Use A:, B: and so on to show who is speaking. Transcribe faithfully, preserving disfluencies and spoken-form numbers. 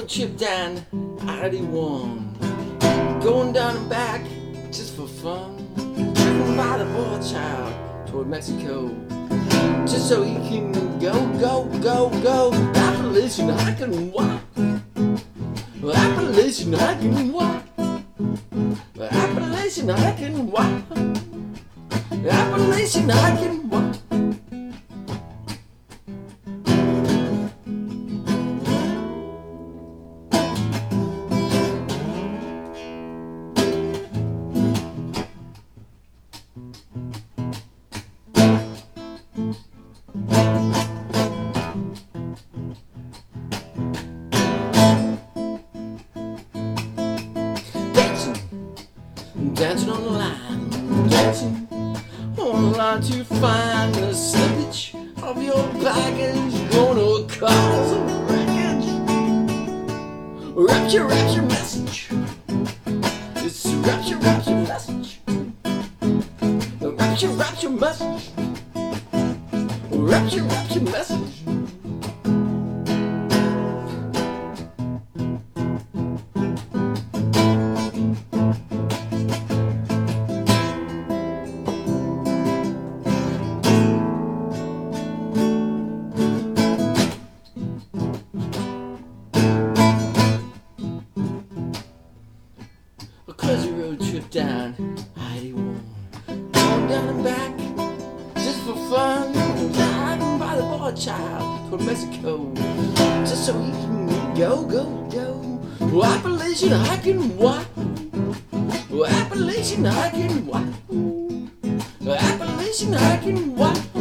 A: road trip down I eighty-one, going down and back just for fun. Driven by the boy child toward Mexico, just so he can go, go, go, go. Appalachian hiking walk, Appalachian hiking walk, Appalachian hiking walk, Appalachian hiking walk. Dancing on the line, dancing on the line to find the slippage of your baggage. Gonna cause a wreckage. Rapture, rapture message. It's a rapture, rapture message. A rapture, rapture message. A rapture, rapture message. A crazy road trip down I eighty-one, going down and back just for fun. Driving by the boy child toward Mexico, just so he can go, go, go. Oh, Appalachian hiking what? Oh, Appalachian hiking what? Oh, Appalachian hiking what?